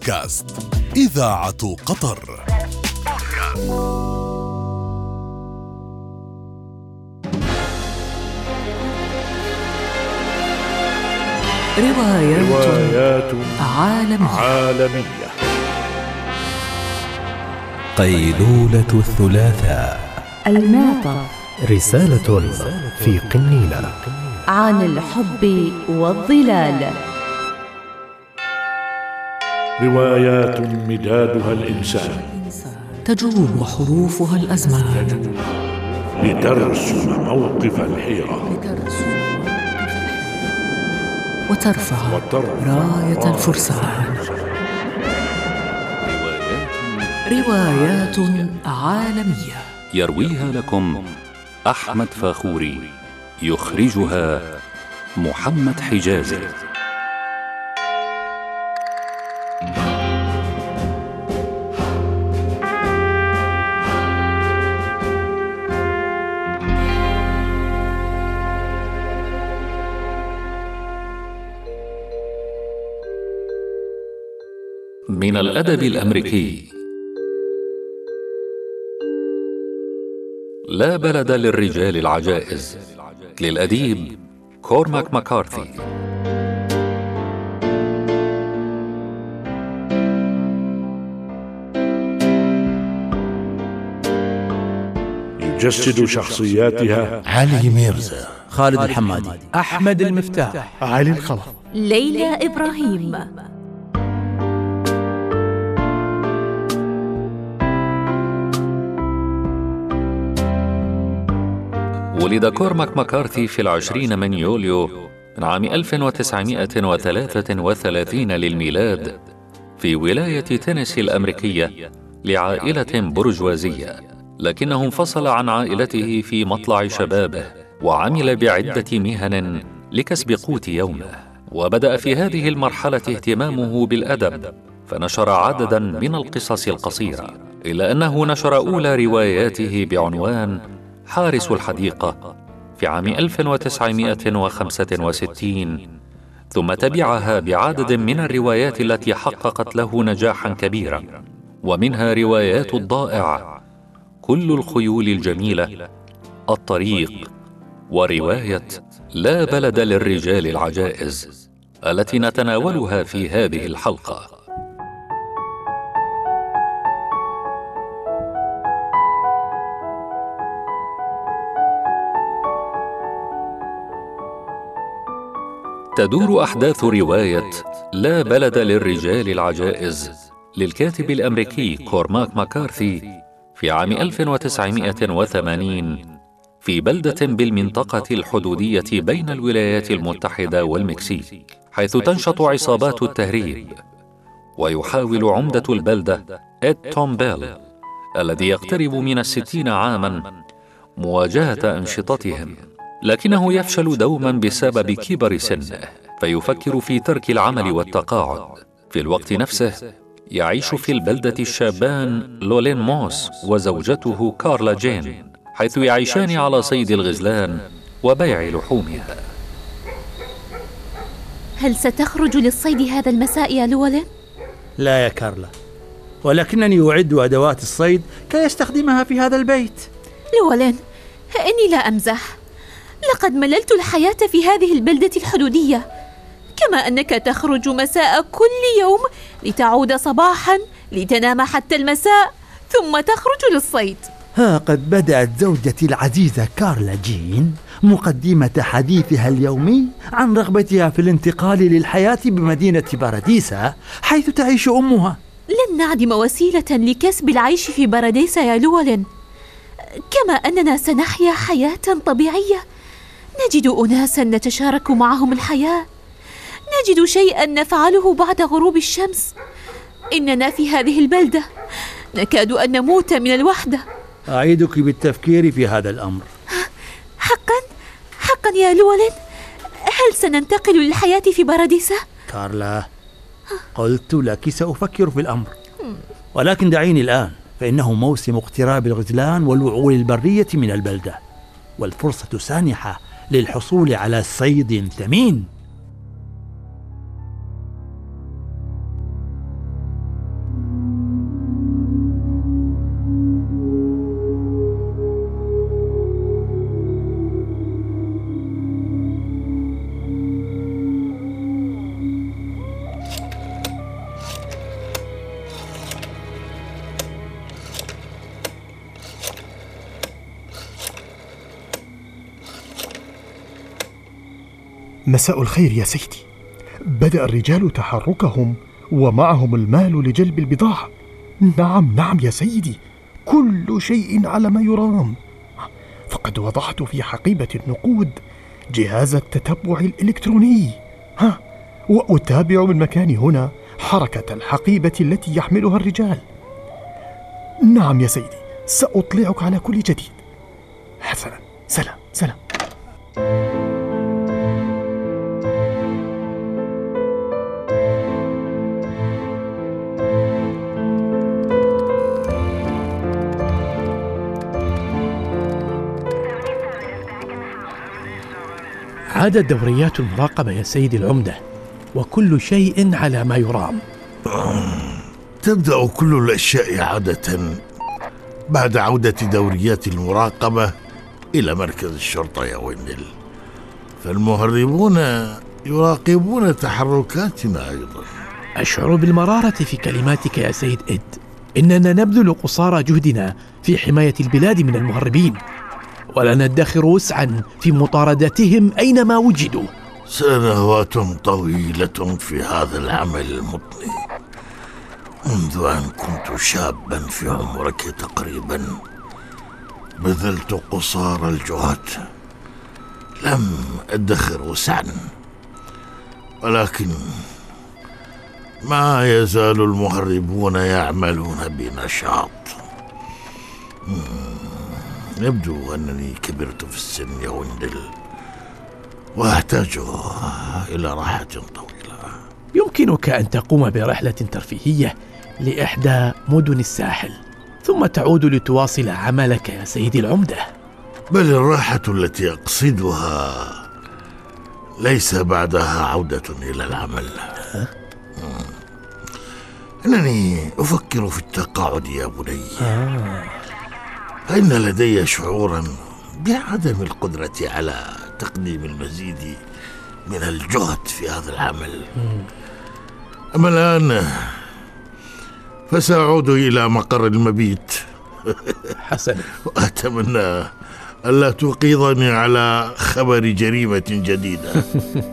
بودكاست إذاعة قطر. روايات عالمية. قيلولة الثلاثاء. المعطف. رسالة في قنينة عن الحب والظلال. روايات مدادها الإنسان، تجوب حروفها الأزمان لترسم موقف الحيرة وترفع راية الفرسان. روايات عالمية يرويها لكم أحمد فاخوري، يخرجها محمد حجازي. من الأدب الأمريكي: لا بلد للرجال العجائز، للأديب كورماك ماكارثي. يجسد شخصياتها علي ميرزا، خالد الحمادي، أحمد المفتاح، علي الخلف، ليلى إبراهيم. ولد كورماك ماكارثي في 20 من يوليو من عام 1933 للميلاد في ولاية تينيسي الأمريكية لعائلة برجوازية، لكنه انفصل عن عائلته في مطلع شبابه وعمل بعدة مهن لكسب قوت يومه. وبدأ في هذه المرحلة اهتمامه بالأدب، فنشر عددا من القصص القصيرة، إلا أنه نشر أولى رواياته بعنوان حارس الحديقة في عام 1965، ثم تبعها بعدد من الروايات التي حققت له نجاحا كبيرا، ومنها روايات الضائع كل الخيول الجميلة، الطريق، ورواية لا بلد للرجال العجائز التي نتناولها في هذه الحلقة. تدور أحداث رواية لا بلد للرجال العجائز للكاتب الأمريكي كورماك ماكارثي في عام 1980 في بلدة بالمنطقة الحدودية بين الولايات المتحدة والمكسيك، حيث تنشط عصابات التهريب. ويحاول عمدة البلدة إد توم بيل الذي يقترب من 60 عاما مواجهة أنشطتهم، لكنه يفشل دوما بسبب كبر سنه، فيفكر في ترك العمل والتقاعد. في الوقت نفسه يعيش في البلدة الشابان لولين موس وزوجته كارلا جين، حيث يعيشان على صيد الغزلان وبيع لحومها. هل ستخرج للصيد هذا المساء يا لولين؟ لا يا كارلا، ولكنني أعد أدوات الصيد كي يستخدمها في هذا البيت. لولين، إني لا أمزح، لقد مللت الحياة في هذه البلدة الحدودية، كما أنك تخرج مساء كل يوم لتعود صباحا لتنام حتى المساء ثم تخرج للصيد. ها قد بدأت زوجتي العزيزة كارلا جين مقدمة حديثها اليومي عن رغبتها في الانتقال للحياة بمدينة باراديسا حيث تعيش أمها. لن نعدم وسيلة لكسب العيش في باراديسا يا لولين، كما أننا سنحيا حياة طبيعية، نجد أناسا نتشارك معهم الحياة، نجد شيئا نفعله بعد غروب الشمس. إننا في هذه البلدة نكاد أن نموت من الوحدة. أعيدك بالتفكير في هذا الأمر. حقا يا لولين، هل سننتقل للحياة في باراديسا؟ كارلا، قلت لك سأفكر في الأمر، ولكن دعيني الآن، فإنه موسم اقتراب الغزلان والوعول البرية من البلدة، والفرصة سانحة للحصول على صيد ثمين. مساء الخير يا سيدي. بدأ الرجال تحركهم ومعهم المال لجلب البضاعة. نعم يا سيدي، كل شيء على ما يرام. فقد وضعت في حقيبة النقود جهاز التتبع الإلكتروني، وأتابع من مكاني هنا حركة الحقيبة التي يحملها الرجال. نعم يا سيدي، سأطلعك على كل جديد. حسنا، سلام. عادت دوريات المراقبة يا سيدي العمدة، وكل شيء على ما يرام. تبدأ كل الأشياء عادة بعد عودة دوريات المراقبة إلى مركز الشرطة يا ويندل، فالمهربون يراقبون تحركاتنا أيضا. أشعر بالمرارة في كلماتك يا سيد إد. إننا نبذل قصارى جهدنا في حماية البلاد من المهربين، ولا ندخر وسعا في مطاردتهم أينما وجدوا. سنوات طويلة في هذا العمل المضني، منذ أن كنت شابا في عمرك تقريبا بذلت قصارى الجهد، لم أدخر وسعا، ولكن ما يزال المهربون يعملون بنشاط. يبدو أنني كبرت في السن يا ويندل، وأحتاج إلى راحة طويلة. يمكنك أن تقوم برحلة ترفيهية لإحدى مدن الساحل، ثم تعود لتواصل عملك يا سيدي العمدة. بل الراحة التي أقصدها ليس بعدها عودة إلى العمل. إنني أفكر في التقاعد يا بني. فإن لدي شعورا بعدم القدرة على تقديم المزيد من الجهد في هذا العمل. أما الآن فسأعود إلى مقر المبيت. حسنا. وأتمنى ألا توقظني على خبر جريمة جديدة.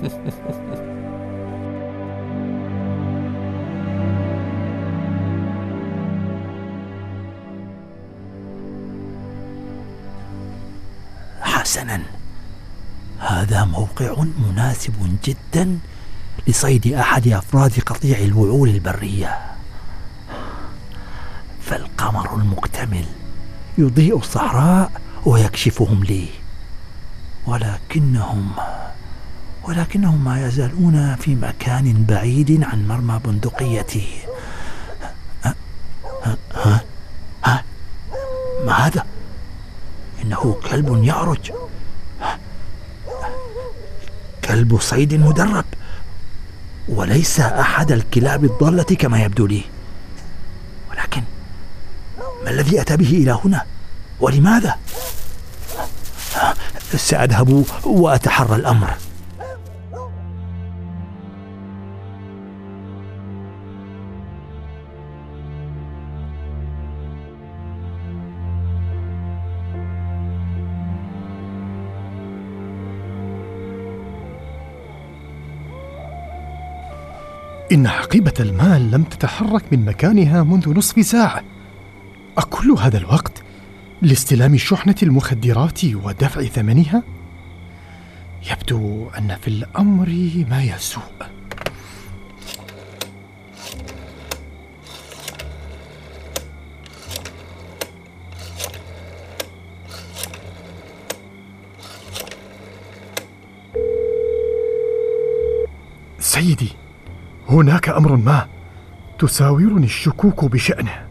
حسنا، هذا موقع مناسب جدا لصيد أحد أفراد قطيع الوعول البرية، فالقمر المكتمل يضيء الصحراء ويكشفهم لي، ولكنهم ما يزالون في مكان بعيد عن مرمى بندقيتي. ما هذا؟ إنه كلب يعرج، كلب صيد مدرب، وليس أحد الكلاب الضالة كما يبدو لي. ولكن ما الذي أتى به إلى هنا ولماذا؟ سأذهب وأتحرى الأمر. إن حقيبة المال لم تتحرك من مكانها منذ نصف ساعة. أكل هذا الوقت لاستلام شحنة المخدرات ودفع ثمنها؟ يبدو أن في الأمر ما يسوء. سيدي، هناك أمر ما تساورني الشكوك بشأنه.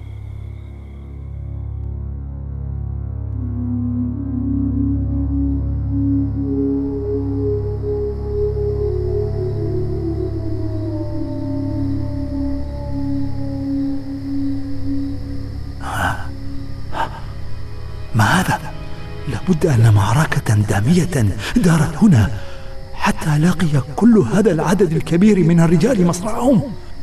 ما هذا؟ لابد أن معركة دامية دارت هنا حتى لقي كل هذا العدد الكبير من الرجال مصرعهم.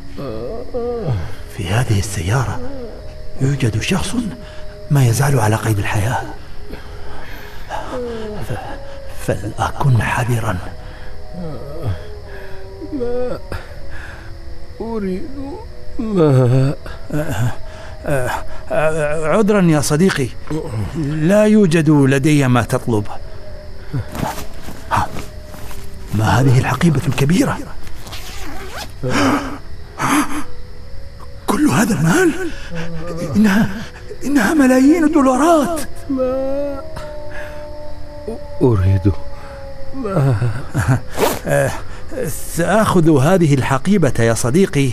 في هذه السيارة يوجد شخص ما يزال على قيد الحياة، فلأكن حذرا ما أريد ماء. عذرا يا صديقي، لا يوجد لدي ما تطلب. ما هذه الحقيبة الكبيرة؟ كل هذا المال؟ إنها ملايين الدولارات. ما أريد ماء. سأخذ هذه الحقيبة يا صديقي،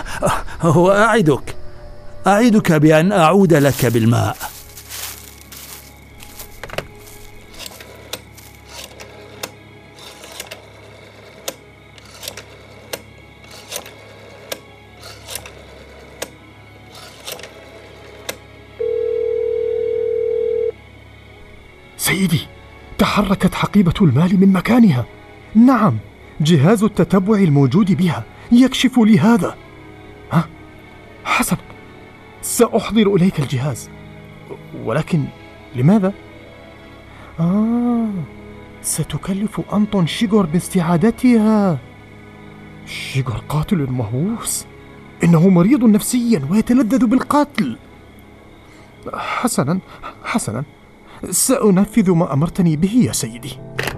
وأعدك بأن أعود لك بالماء. سيدي، تحركت حقيبة المال من مكانها. نعم، جهاز التتبع الموجود بها يكشف لي هذا. حسب، سأحضر إليك الجهاز. ولكن لماذا؟ ستكلف أنطون شيغور باستعادتها. شيغور قاتل مهووس، إنه مريض نفسيا ويتلذذ بالقتل. حسنا، سأنفذ ما أمرتني به يا سيدي.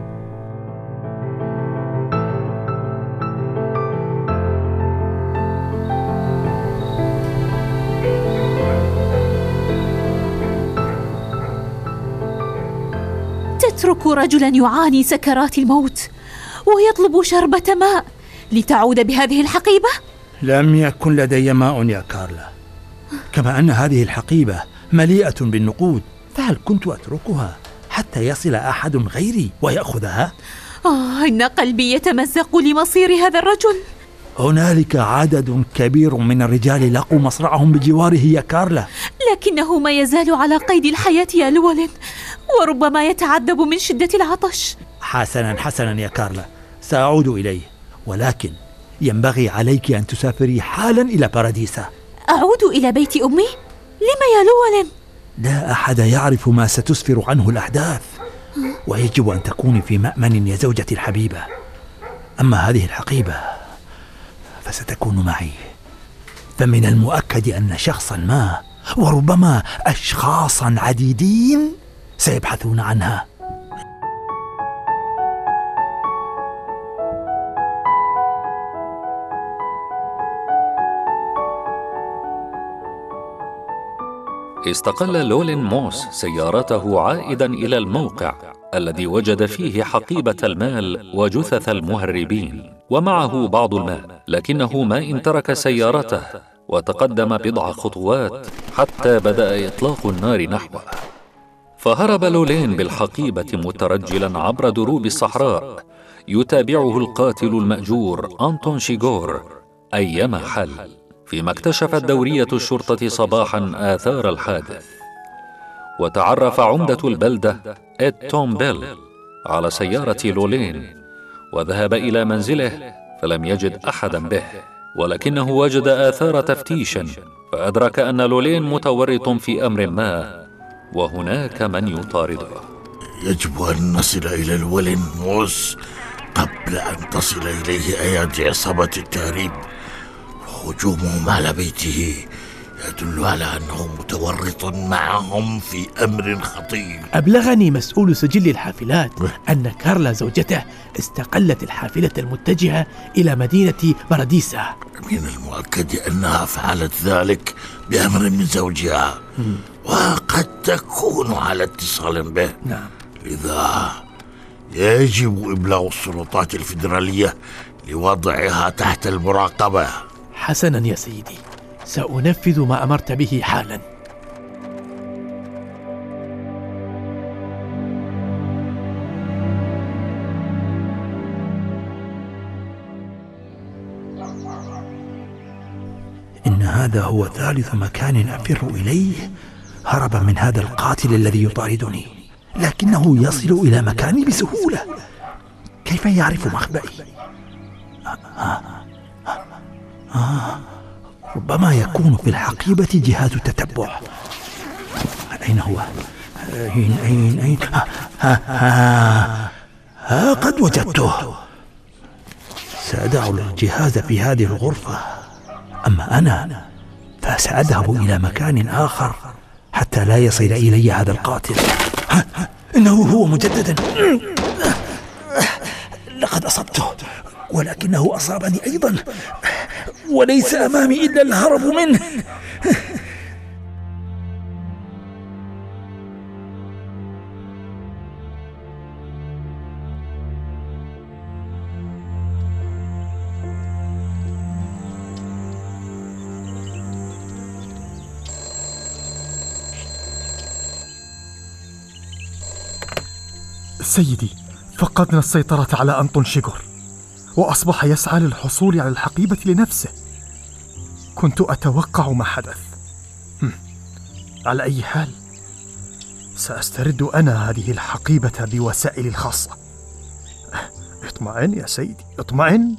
تترك رجلا يعاني سكرات الموت ويطلب شربة ماء لتعود بهذه الحقيبة؟ لم يكن لدي ماء يا كارلا، كما أن هذه الحقيبة مليئة بالنقود، فهل كنت أتركها حتى يصل أحد غيري ويأخذها؟ إن قلبي يتمزق لمصير هذا الرجل. هنالك عدد كبير من الرجال لقوا مصرعهم بجواره يا كارلا، لكنه ما يزال على قيد الحياة يا لولين، وربما يتعذب من شدة العطش. حسنا يا كارلا، سأعود إليه، ولكن ينبغي عليك أن تسافري حالا إلى باراديسا. أعود إلى بيت أمي؟ لما يا لولين؟ لا أحد يعرف ما ستسفر عنه الأحداث، ويجب أن تكوني في مأمن يا زوجتي الحبيبة. أما هذه الحقيبة فستكون معي، فمن المؤكد أن شخصا ما، وربما أشخاصا عديدين، سيبحثون عنها. استقل لولين موس سيارته عائدا إلى الموقع الذي وجد فيه حقيبة المال وجثث المهربين ومعه بعض الماء، لكنه ما إن ترك سيارته وتقدم بضع خطوات حتى بدأ إطلاق النار نحوه. فهرب لولين بالحقيبة مترجلا عبر دروب الصحراء يتابعه القاتل المأجور أنطون شيغور أيما حل، فيما اكتشفت دورية الشرطة صباحا آثار الحادث. وتعرف عمدة البلدة إد توم بيل على سيارة لولين، وذهب إلى منزله فلم يجد أحدا به، ولكنه وجد آثار تفتيش، فأدرك أن لولين متورط في أمر ما، وهناك من يطارده. يجب أن نصل إلى لولين موس قبل أن تصل إليه أيادي عصابة التهريب. هجومهم على بيته يدل على أنه متورط معهم في أمر خطير. أبلغني مسؤول سجل الحافلات أن كارلا زوجته استقلت الحافلة المتجهة إلى مدينة باراديسا. من المؤكد أنها فعلت ذلك بأمر من زوجها، وقد تكون على اتصال به. نعم. لذا يجب إبلاغ السلطات الفيدرالية لوضعها تحت المراقبة. حسنا يا سيدي، سأنفذ ما أمرت به حالا. إن هذا هو ثالث مكان أفر إليه هربا من هذا القاتل الذي يطاردني، لكنه يصل إلى مكاني بسهولة. كيف يعرف مخبئي؟ ربما يكون في الحقيبة جهاز التتبع. أين هو؟ أين؟ قد وجدته. سأدع الجهاز في هذه الغرفة، أما أنا فسأذهب إلى مكان آخر حتى لا يصل إلي هذا القاتل. إنه هو مجددا، لقد أصبته ولكنه أصابني أيضا، وليس أمامي إلا الهرب منه. سيدي، فقدنا السيطرة على أنطون شيغور، وأصبح يسعى للحصول على الحقيبة لنفسه. كنت أتوقع ما حدث. على أي حال، سأسترد أنا هذه الحقيبة بوسائلي الخاصة. اطمئن يا سيدي، اطمئن.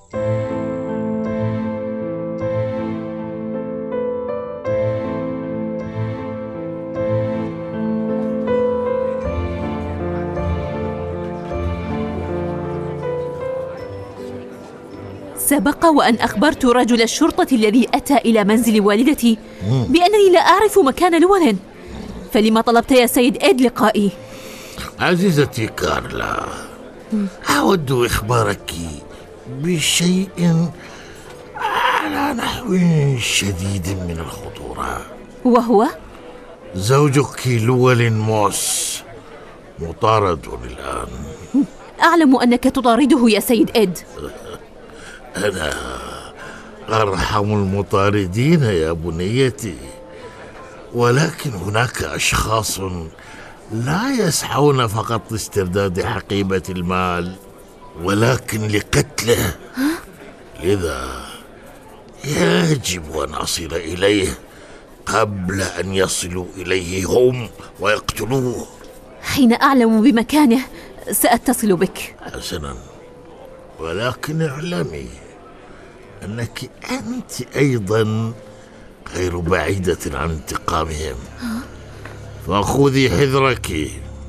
سبق وأن أخبرت رجل الشرطة الذي أتى إلى منزل والدتي بأنني لا أعرف مكان لولين، فلما طلبت يا سيد إد لقائي؟ عزيزتي كارلا، أود إخبارك بشيء على نحو شديد من الخطورة، وهو زوجك لولين موس مطارد الآن. أعلم أنك تطارده يا سيد إد. أنا أرحم المطاردين يا بنيتي، ولكن هناك أشخاص لا يسعون فقط لاسترداد حقيبة المال ولكن لقتله. لذا يجب أن أصل إليه قبل أن يصلوا إليه هم ويقتلوه. حين أعلم بمكانه سأتصل بك. حسنا، ولكن اعلمي أنك أنت أيضا غير بعيدة عن انتقامهم، فخذي حذرك.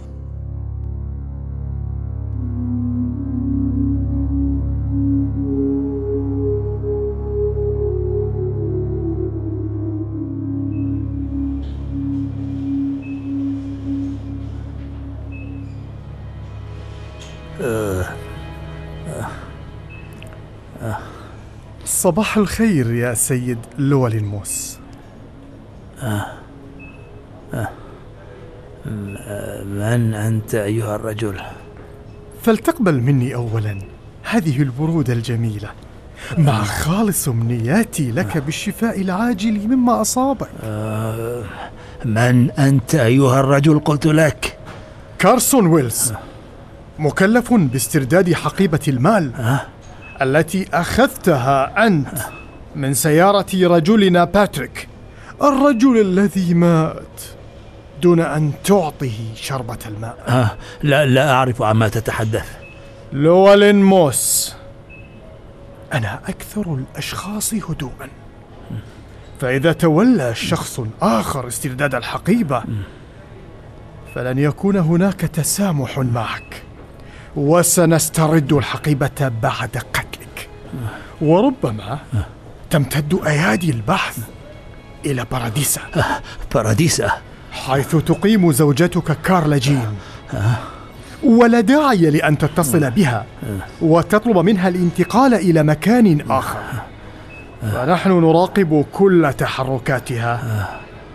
صباح الخير يا سيد لولين موس. من أنت أيها الرجل؟ فلتقبل مني أولا هذه الورود الجميلة مع خالص أمنياتي لك بالشفاء العاجل مما أصابك. من أنت أيها الرجل؟ قلت لك. كارسون ويلز، مكلف باسترداد حقيبة المال التي أخذتها أنت من سيارة رجلنا باتريك، الرجل الذي مات دون أن تعطه شربة الماء. لا أعرف عما تتحدث. لولين موس، أنا أكثر الأشخاص هدوءا، فإذا تولى شخص آخر استرداد الحقيبة فلن يكون هناك تسامح معك، وسنسترد الحقيبة بعد قتلك، وربما تمتد أيادي البحث إلى باراديسا. باراديسا حيث تقيم زوجتك كارلا جين، ولا داعي لأن تتصل بها وتطلب منها الانتقال إلى مكان آخر، فنحن نراقب كل تحركاتها.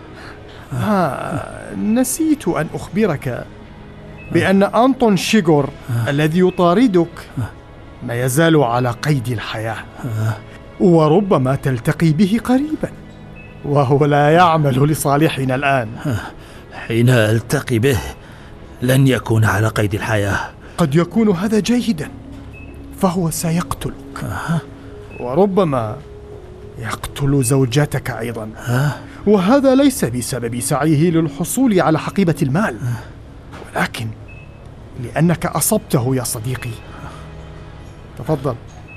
نسيت أن أخبرك بأن أنطون شيغور الذي يطاردك ما يزال على قيد الحياة، وربما تلتقي به قريبا، وهو لا يعمل لصالحنا الآن. حين ألتقي به لن يكون على قيد الحياة. قد يكون هذا جيدا، فهو سيقتلك، وربما يقتل زوجتك أيضا، وهذا ليس بسبب سعيه للحصول على حقيبة المال، ولكن لأنك أصبته يا صديقي. تفضل،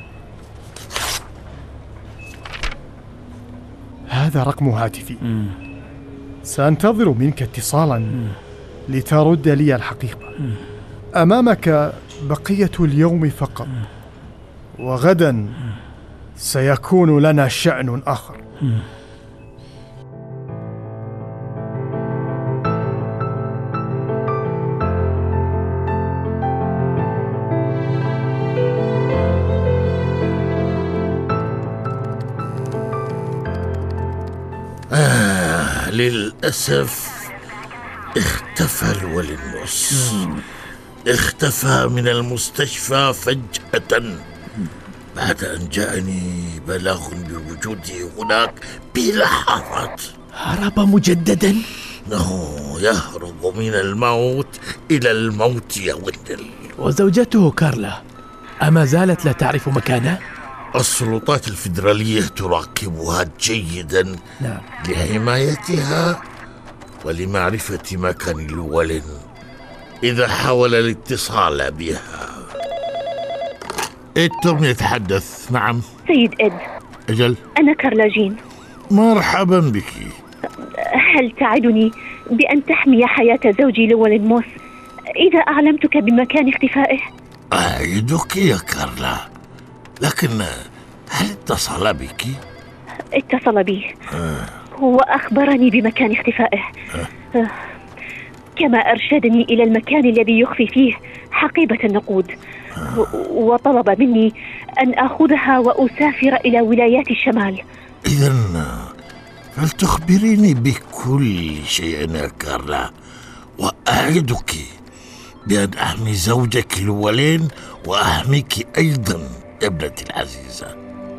هذا رقم هاتفي. سأنتظر منك اتصالا لترد لي الحقيقة. أمامك بقية اليوم فقط، وغدا سيكون لنا شأن آخر. للأسف اختفى الولي الموس. اختفى من المستشفى فجأة بعد أن جاءني بلاغ بوجوده هناك بلحظات. هرب مجددا؟ إنه يهرب من الموت إلى الموت يا ويندل. وزوجته كارلا أما زالت لا تعرف مكانه؟ السلطات الفيدرالية تراقبها جيدا. نعم. لحمايتها ولمعرفة مكان الولن إذا حاول الاتصال بها. توم يتحدث. نعم سيد إد. أجل، أنا كارلا جين. مرحبا بك. هل تعدني بأن تحمي حياة زوجي لولن موس إذا أعلمتك بمكان اختفائه؟ أعدك يا كارلا، لكن هل اتصل بك؟ اتصل بي وأخبرني بمكان اختفائه، كما أرشدني إلى المكان الذي يخفي فيه حقيبة النقود، وطلب مني أن أخذها وأسافر إلى ولايات الشمال. إذن فلتخبريني بكل شيء يا كارلا، وأعدك بأن أحمي زوجك الولين وأحميك أيضا ابنتي العزيزة.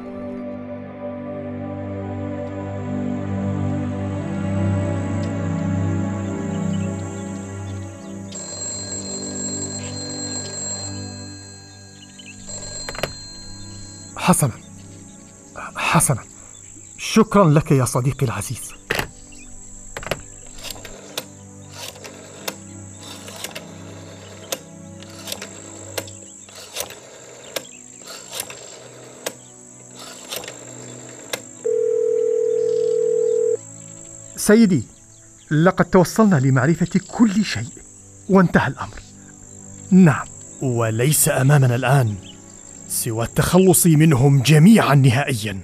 حسنا، شكرا لك يا صديقي العزيز. سيدي، لقد توصلنا لمعرفة كل شيء وانتهى الأمر. نعم، وليس أمامنا الآن سوى التخلص منهم جميعا نهائيا.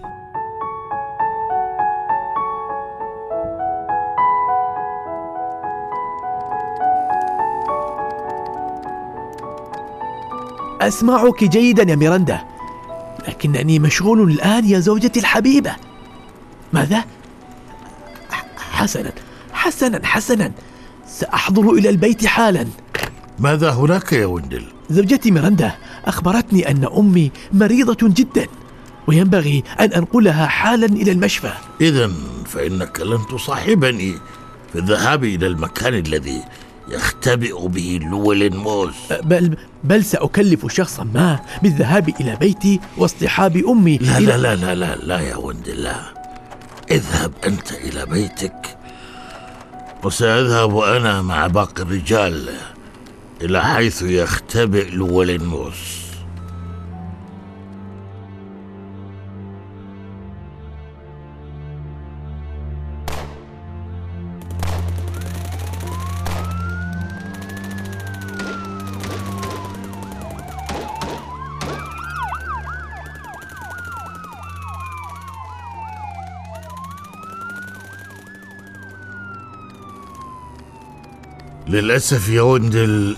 أسمعك جيدا يا ميراندا، لكنني مشغول الآن يا زوجتي الحبيبة. ماذا؟ حسنا، سأحضر إلى البيت حالا. ماذا هناك يا ويندل؟ زوجتي ميراندا أخبرتني أن أمي مريضة جدا وينبغي أن أنقلها حالا إلى المشفى. إذن فإنك لن تصاحبني في الذهاب إلى المكان الذي يختبئ به لولن موس. بل سأكلف شخصا ما بالذهاب إلى بيتي واصطحاب أمي. لا يا ويندل، لا. اذهب أنت إلى بيتك وسأذهب أنا مع باقي الرجال إلى حيث يختبئ لولن موس. للأسف يا ويندل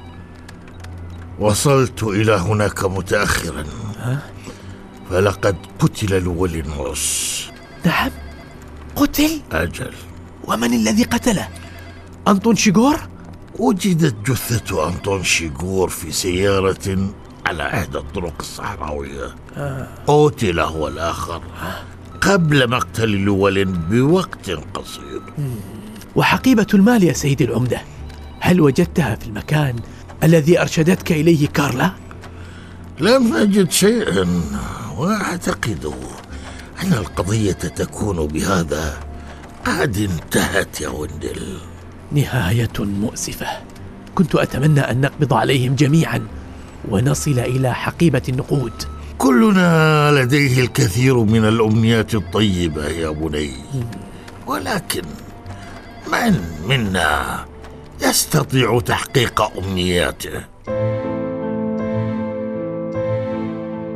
وصلت إلى هناك متأخرا، فلقد قتل لولن موس. نعم، قتل؟ أجل. ومن الذي قتله؟ أنطون شيغور؟ وجدت جثة أنطون شيغور في سيارة على إحدى الطرق الصحراوية. قتل هو الآخر قبل مقتل لولن بوقت قصير. وحقيبة المال يا سيدي العمدة، هل وجدتها في المكان الذي أرشدتك إليه كارلا؟ لم أجد شيئا، وأعتقد أن القضية تكون بهذا قد انتهت يا ويندل. نهاية مؤسفة. كنت أتمنى أن نقبض عليهم جميعا ونصل إلى حقيبة النقود. كلنا لديه الكثير من الأمنيات الطيبة يا بني، ولكن من منا يستطيع تحقيق أمنياته؟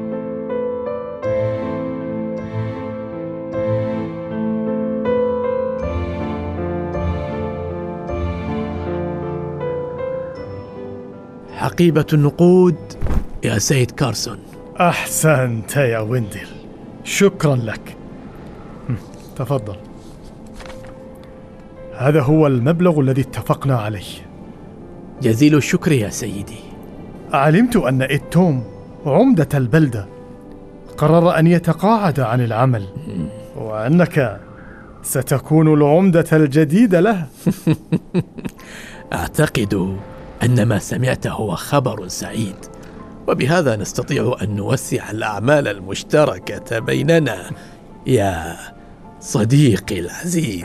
حقيبة النقود يا سيد كارسون. أحسنت يا ويندل، شكرا لك. تفضل، هذا هو المبلغ الذي اتفقنا عليه. جزيل الشكر يا سيدي. علمت أن إد توم عمدة البلدة قرر أن يتقاعد عن العمل، وأنك ستكون العمدة الجديد له. أعتقد أن ما سمعته هو خبر سعيد، وبهذا نستطيع أن نوسع الأعمال المشتركة بيننا يا صديقي العزيز.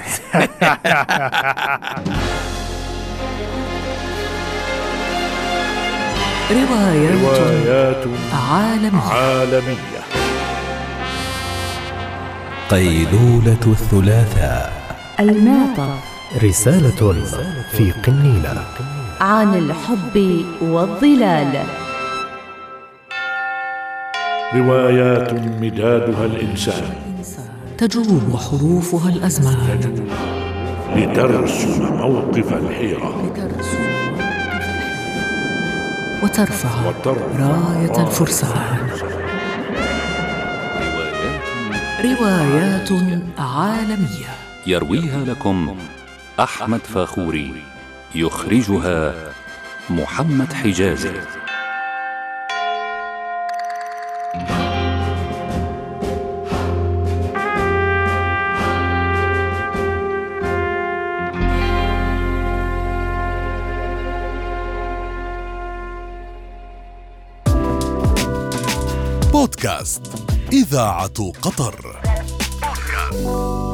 روايات عالمية. قيلولة الثلاثاء. المعطف. رسالة في قنينة عن الحب والظلال. روايات مدادها الإنسان، تجوب حروفها الأزمان، لترسم موقف الحيرة وترفع راية الفرسان. روايات عالمية يرويها لكم أحمد فاخوري، يخرجها محمد حجازي. بودكاست إذاعة قطر.